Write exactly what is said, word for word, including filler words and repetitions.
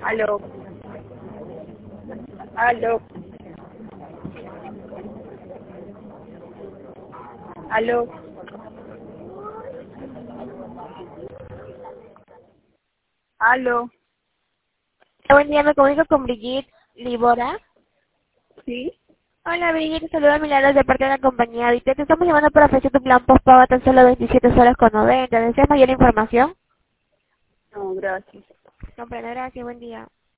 Aló. Aló. Aló. Aló. Buen día, me comunico con Brigitte Libora. ¿Sí? Hola Brigitte, saludos Milagros de parte de la compañía Vite. Te estamos llamando para ofrecer tu plan postpago a tan solo veintisiete soles con noventa. ¿Deseas mayor información? No, gracias. Comprendo, gracias, buen día.